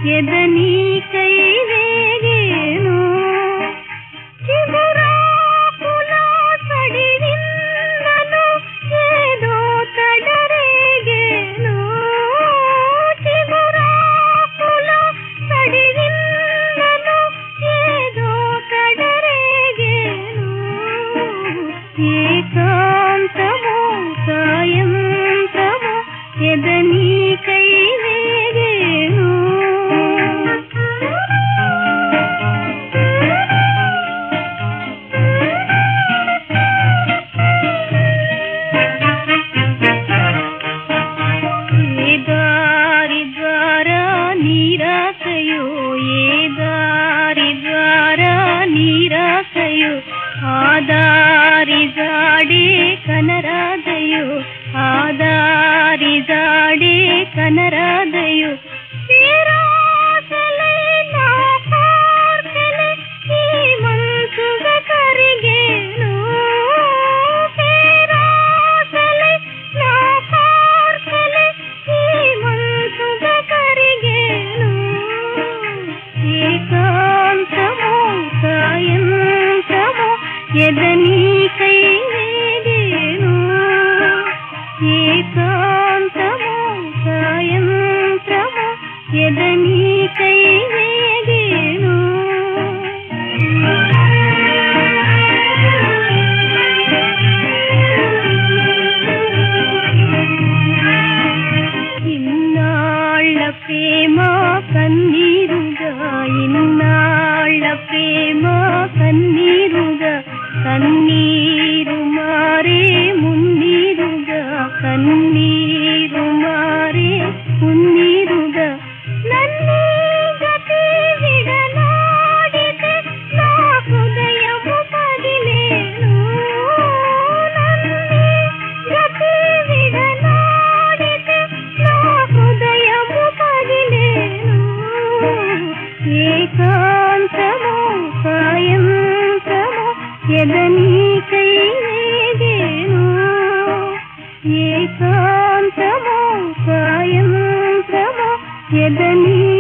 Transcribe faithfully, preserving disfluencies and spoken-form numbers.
ఎదనీకై వేగేను చిగురాకుల సడివిందను ఏదో తడరేగేను చిగురాకుల సడివిందను ఏదో తడరేగేను ఏకాంతము సాయంత్రము ఎదనీకై వేగేను ఏ దారి ద్వారా నీరాకయో ఏ దారి ద్వారా నీరాకయో ఆ దారి జాడే కనరాదయో ఆ దారి జాడే కనరాదయో పేరాసలై నా కోర్కెలే ఈ మనసుగా కరిగేను పేరాసలై నా కోర్కెలే ఈ మనసుగా కరిగేను ఏకాంతము సాయంత్రము ఎదనీకై వేగేను ఏకాంతము సాయంత్రము ఎదనీకై వేగేను ఇన్నాళ్ళ ప్రేమ కన్నీరుగా ఇన్నాళ్ళ ప్రేమ కన్నీరుగా కన్నీరు మారే మున్నీరుగా కన్నీరు మారే మున్నీరుగా నన్నీ గతి విడనాడితే నా హృదయము పగిలేను నన్నీ గతి విడనాడితే నా హృదయము పగిలేను ఏకాంతము సాయంత్రము ఎదనీకై వేగేను ఏకాంతము సాయంత్రము ఎదనీ